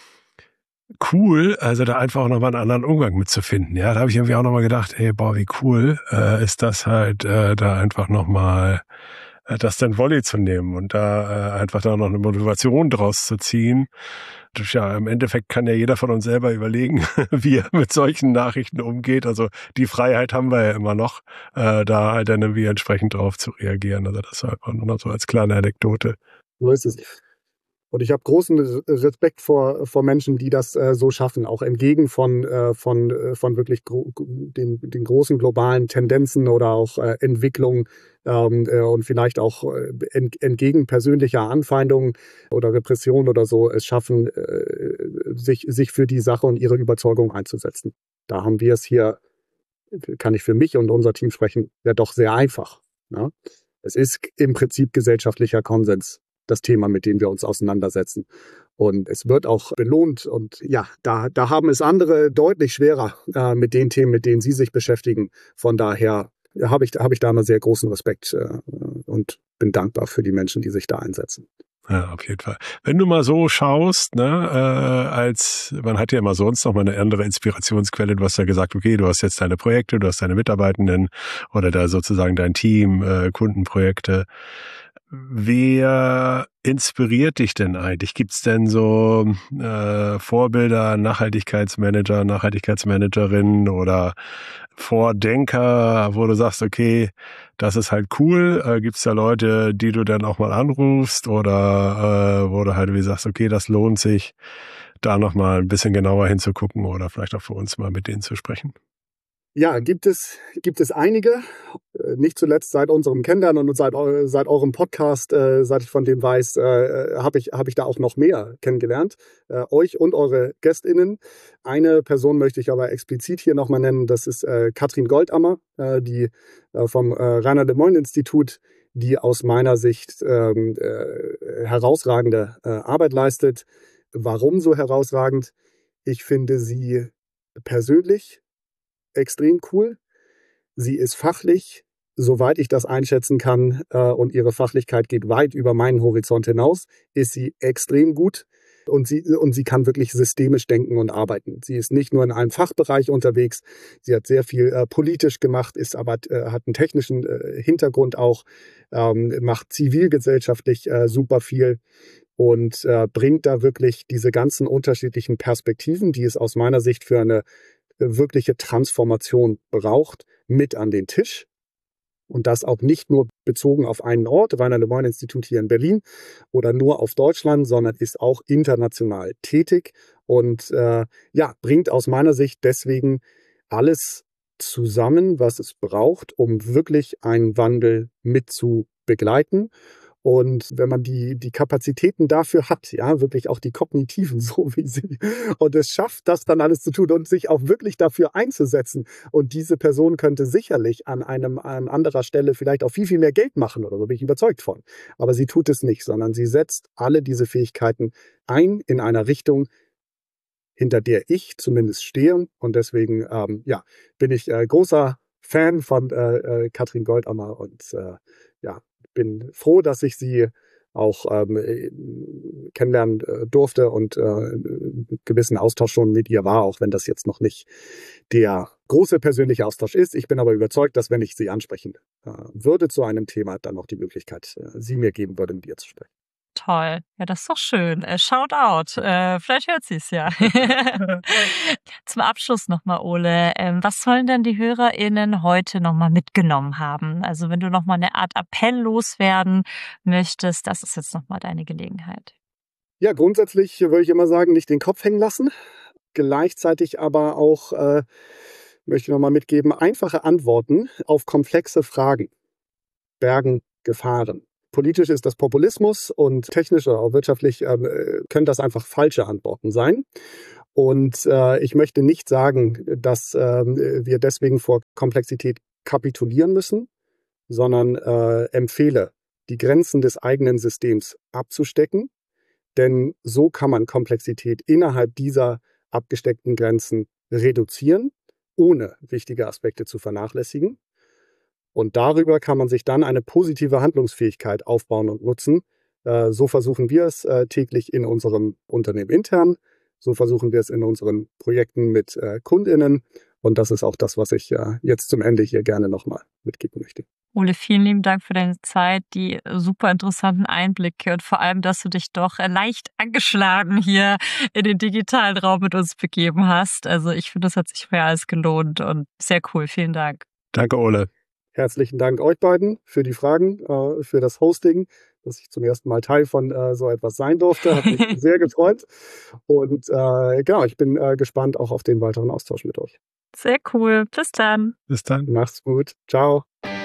cool, also da einfach auch nochmal einen anderen Umgang mitzufinden. Ja, da habe ich irgendwie auch nochmal gedacht, ey, boah, wie cool äh, ist das halt, äh, da einfach nochmal äh, das dann Volley zu nehmen und da äh, einfach da noch eine Motivation draus zu ziehen. Ja, im Endeffekt kann ja jeder von uns selber überlegen, wie er mit solchen Nachrichten umgeht. Also die Freiheit haben wir ja immer noch, äh, da halt dann irgendwie entsprechend drauf zu reagieren. Also das war einfach nur noch so als kleine Anekdote. So ist es. Und ich habe großen Respekt vor, vor Menschen, die das äh, so schaffen, auch entgegen von, äh, von, äh, von wirklich gro- den, den großen globalen Tendenzen oder auch äh, Entwicklungen ähm, äh, und vielleicht auch äh, ent, entgegen persönlicher Anfeindungen oder Repression oder so es schaffen, äh, sich, sich für die Sache und ihre Überzeugung einzusetzen. Da haben wir es hier, kann ich für mich und unser Team sprechen, ja doch sehr einfach. Ne? Es ist im Prinzip gesellschaftlicher Konsens, das Thema, mit dem wir uns auseinandersetzen. Und es wird auch belohnt. Und ja, da, da haben es andere deutlich schwerer äh, mit den Themen, mit denen sie sich beschäftigen. Von daher habe ich, habe ich da einen sehr großen Respekt äh, und bin dankbar für die Menschen, die sich da einsetzen. Ja, auf jeden Fall. Wenn du mal so schaust, ne, äh, als man hat ja immer sonst noch mal eine andere Inspirationsquelle. Du hast ja gesagt, okay, du hast jetzt deine Projekte, du hast deine Mitarbeitenden oder da sozusagen dein Team, äh, Kundenprojekte. Wer inspiriert dich denn eigentlich? Gibt's denn so äh, Vorbilder, Nachhaltigkeitsmanager, Nachhaltigkeitsmanagerinnen oder Vordenker, wo du sagst, okay, das ist halt cool. Äh, gibt's da Leute, die du dann auch mal anrufst oder äh, wo du halt wie sagst, okay, das lohnt sich, da nochmal ein bisschen genauer hinzugucken oder vielleicht auch für uns mal mit denen zu sprechen? Ja, gibt es, gibt es einige, nicht zuletzt seit unserem Kennenlernen und seit, seit eurem Podcast, äh, seit ich von dem weiß, äh, habe ich, hab ich da auch noch mehr kennengelernt, äh, euch und eure GästInnen. Eine Person möchte ich aber explizit hier nochmal nennen, das ist äh, Katrin Goldammer, äh, die äh, vom äh, Rainer-de-Moyne-Institut, die aus meiner Sicht ähm, äh, herausragende äh, Arbeit leistet. Warum so herausragend? Ich finde sie persönlich extrem cool. Sie ist fachlich, soweit ich das einschätzen kann, äh, und ihre Fachlichkeit geht weit über meinen Horizont hinaus, ist sie extrem gut und sie, und sie kann wirklich systemisch denken und arbeiten. Sie ist nicht nur in einem Fachbereich unterwegs, sie hat sehr viel äh, politisch gemacht, ist aber, äh, hat einen technischen äh, Hintergrund auch, ähm, macht zivilgesellschaftlich äh, super viel und äh, bringt da wirklich diese ganzen unterschiedlichen Perspektiven, die es aus meiner Sicht für eine wirkliche Transformation braucht, mit an den Tisch. Und das auch nicht nur bezogen auf einen Ort, Rainer-de-Moyne-Institut hier in Berlin, oder nur auf Deutschland, sondern ist auch international tätig und äh, ja, bringt aus meiner Sicht deswegen alles zusammen, was es braucht, um wirklich einen Wandel mit zu begleiten. Und wenn man die, die Kapazitäten dafür hat, ja, wirklich auch die kognitiven, so wie sie, und es schafft, das dann alles zu tun und sich auch wirklich dafür einzusetzen. Und diese Person könnte sicherlich an einem, an anderer Stelle vielleicht auch viel, viel mehr Geld machen, oder so bin ich überzeugt von. Aber sie tut es nicht, sondern sie setzt alle diese Fähigkeiten ein in einer Richtung, hinter der ich zumindest stehe. Und deswegen, ähm, ja, bin ich äh, großer Fan von äh, äh, Katrin Goldammer und äh, ja, bin froh, dass ich sie auch ähm, kennenlernen äh, durfte und äh, einen gewissen Austausch schon mit ihr war, auch wenn das jetzt noch nicht der große persönliche Austausch ist. Ich bin aber überzeugt, dass wenn ich sie ansprechen äh, würde zu einem Thema, dann noch die Möglichkeit äh, sie mir geben würde, mit ihr zu sprechen. Toll. Ja, das ist doch schön. Äh, shout out. Äh, vielleicht hört sie es ja. Zum Abschluss nochmal, Ole. Ähm, was sollen denn die HörerInnen heute nochmal mitgenommen haben? Also wenn du nochmal eine Art Appell loswerden möchtest, das ist jetzt nochmal deine Gelegenheit. Ja, grundsätzlich würde ich immer sagen, nicht den Kopf hängen lassen. Gleichzeitig aber auch, äh, möchte ich nochmal mitgeben, einfache Antworten auf komplexe Fragen bergen Gefahren. Politisch ist das Populismus und technisch oder auch wirtschaftlich äh, können das einfach falsche Antworten sein. Und äh, ich möchte nicht sagen, dass äh, wir deswegen vor Komplexität kapitulieren müssen, sondern äh, empfehle, die Grenzen des eigenen Systems abzustecken. Denn so kann man Komplexität innerhalb dieser abgesteckten Grenzen reduzieren, ohne wichtige Aspekte zu vernachlässigen. Und darüber kann man sich dann eine positive Handlungsfähigkeit aufbauen und nutzen. Äh, so versuchen wir es äh, täglich in unserem Unternehmen intern. So versuchen wir es in unseren Projekten mit äh, KundInnen. Und das ist auch das, was ich äh, jetzt zum Ende hier gerne nochmal mitgeben möchte. Ole, vielen lieben Dank für deine Zeit, die super interessanten Einblicke und vor allem, dass du dich doch leicht angeschlagen hier in den digitalen Raum mit uns begeben hast. Also ich finde, das hat sich mehr als gelohnt und sehr cool. Vielen Dank. Danke, Ole. Herzlichen Dank euch beiden für die Fragen, äh, für das Hosting, dass ich zum ersten Mal Teil von äh, so etwas sein durfte. Hat mich sehr gefreut. Und äh, genau, ich bin äh, gespannt auch auf den weiteren Austausch mit euch. Sehr cool. Bis dann. Bis dann. Macht's gut. Ciao.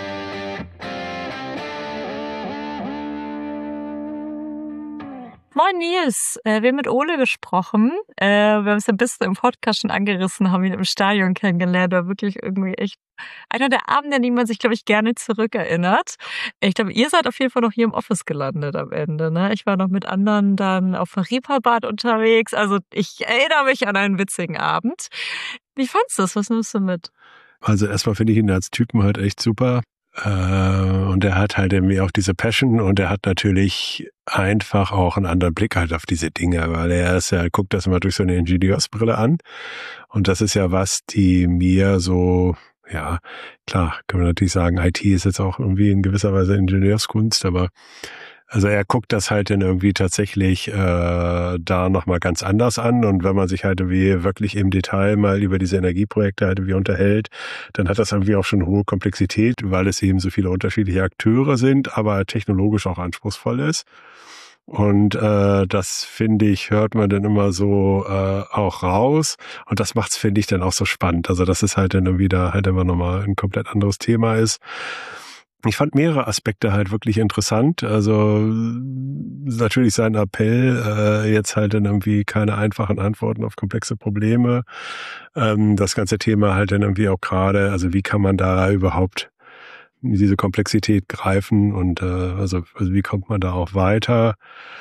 Moin Nils, äh, wir haben mit Ole gesprochen. Äh, wir haben es ein bisschen im Podcast schon angerissen, haben ihn im Stadion kennengelernt. War wirklich irgendwie echt einer der Abende, an die man sich, glaube ich, gerne zurückerinnert. Ich glaube, ihr seid auf jeden Fall noch hier im Office gelandet am Ende. Ne? Ich war noch mit anderen dann auf der Reeperbahn unterwegs. Also ich erinnere mich an einen witzigen Abend. Wie fandst du das? Was nimmst du mit? Also erstmal finde ich ihn als Typen halt echt super. Und er hat halt irgendwie auch diese Passion und er hat natürlich einfach auch einen anderen Blick halt auf diese Dinge, weil er ist ja, guckt das immer durch so eine Ingenieursbrille an. Und das ist ja was, die mir so, ja, klar, kann man natürlich sagen, I T ist jetzt auch irgendwie in gewisser Weise Ingenieurskunst, aber also er guckt das halt dann irgendwie tatsächlich äh, da nochmal ganz anders an. Und wenn man sich halt irgendwie wirklich im Detail mal über diese Energieprojekte halt irgendwie unterhält, dann hat das irgendwie auch schon hohe Komplexität, weil es eben so viele unterschiedliche Akteure sind, aber technologisch auch anspruchsvoll ist. Und äh, das, finde ich, hört man dann immer so äh, auch raus. Und das macht's, finde ich, dann auch so spannend. Also dass es halt dann irgendwie da halt immer nochmal ein komplett anderes Thema ist. Ich fand mehrere Aspekte halt wirklich interessant. Also natürlich sein Appell, äh, jetzt halt dann irgendwie keine einfachen Antworten auf komplexe Probleme. Ähm, das ganze Thema halt dann irgendwie auch gerade, also wie kann man da überhaupt diese Komplexität greifen und äh, also, also wie kommt man da auch weiter?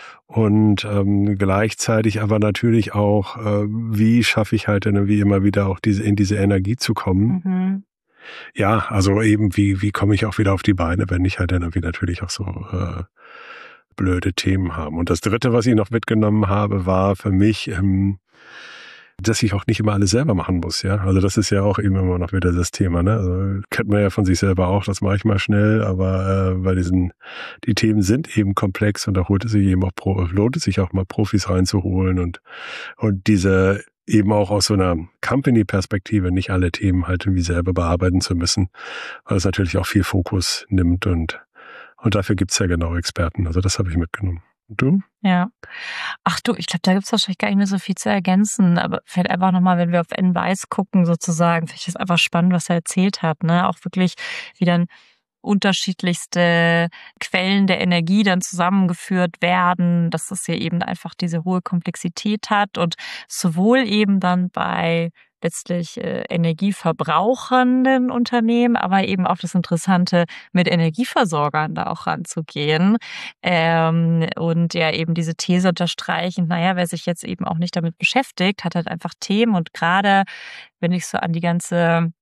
Und ähm, gleichzeitig aber natürlich auch, äh, wie schaffe ich halt dann irgendwie immer wieder auch diese in diese Energie zu kommen. Mhm. Ja, also eben, wie, wie komme ich auch wieder auf die Beine, wenn ich halt dann irgendwie natürlich auch so äh, blöde Themen habe. Und das Dritte, was ich noch mitgenommen habe, war für mich, ähm, dass ich auch nicht immer alles selber machen muss, ja. Also das ist ja auch eben immer noch wieder das Thema, ne? Also kennt man ja von sich selber auch, das mache ich mal schnell, aber äh, bei diesen, die Themen sind eben komplex und da holt es sich eben auch, lohnt es sich auch mal Profis reinzuholen und, und diese eben auch aus so einer Company-Perspektive nicht alle Themen halt irgendwie selber bearbeiten zu müssen, weil es natürlich auch viel Fokus nimmt und, und dafür gibt's ja genau Experten. Also das habe ich mitgenommen. Und du? Ja. Ach du, ich glaube, da gibt's wahrscheinlich gar nicht mehr so viel zu ergänzen, aber vielleicht einfach nochmal, wenn wir auf Advice gucken sozusagen, finde ich das einfach spannend, was er erzählt hat, ne? Auch wirklich, wie dann unterschiedlichste Quellen der Energie dann zusammengeführt werden, dass das ja eben einfach diese hohe Komplexität hat und sowohl eben dann bei letztlich äh, energieverbrauchenden Unternehmen, aber eben auch das Interessante, mit Energieversorgern da auch ranzugehen ähm, und ja eben diese These unterstreichen, naja, wer sich jetzt eben auch nicht damit beschäftigt, hat halt einfach Themen und gerade wenn ich so an die ganze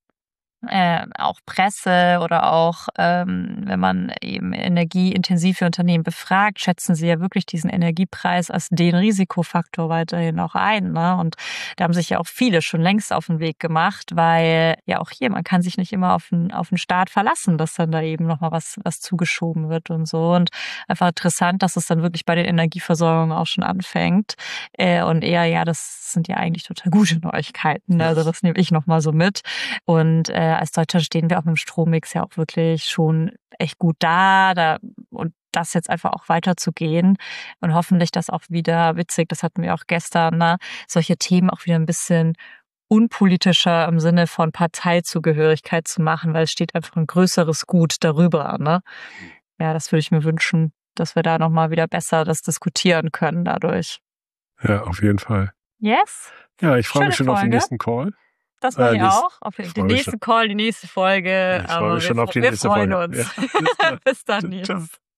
äh, auch Presse oder auch, ähm, wenn man eben energieintensive Unternehmen befragt, schätzen sie ja wirklich diesen Energiepreis als den Risikofaktor weiterhin auch ein, ne? Und da haben sich ja auch viele schon längst auf den Weg gemacht, weil ja auch hier, man kann sich nicht immer auf den, auf den Staat verlassen, dass dann da eben nochmal was, was zugeschoben wird und so. Und einfach interessant, dass es dann wirklich bei den Energieversorgungen auch schon anfängt. Äh, und eher, ja, das sind ja eigentlich total gute Neuigkeiten, ne? Also das nehme ich nochmal so mit. Und äh, als Deutschland stehen wir auch mit dem Strommix ja auch wirklich schon echt gut da, da und das jetzt einfach auch weiterzugehen und hoffentlich das auch wieder witzig, das hatten wir auch gestern, ne, solche Themen auch wieder ein bisschen unpolitischer im Sinne von Parteizugehörigkeit zu machen, weil es steht einfach ein größeres Gut darüber, ne? Ja, das würde ich mir wünschen, dass wir da nochmal wieder besser das diskutieren können dadurch. Ja, auf jeden Fall. Yes? Ja, ich freue Schöne mich schon Folge. auf den nächsten Call. Das war Äh, ich nächst- auch. Auf ich den freu mich nächsten schon. Call, die nächste Folge. Ich freue Aber mich schon wir, auf die wir nächste freuen Folge. uns. Ja, bis dann. Bis dann, Ciao. Nils.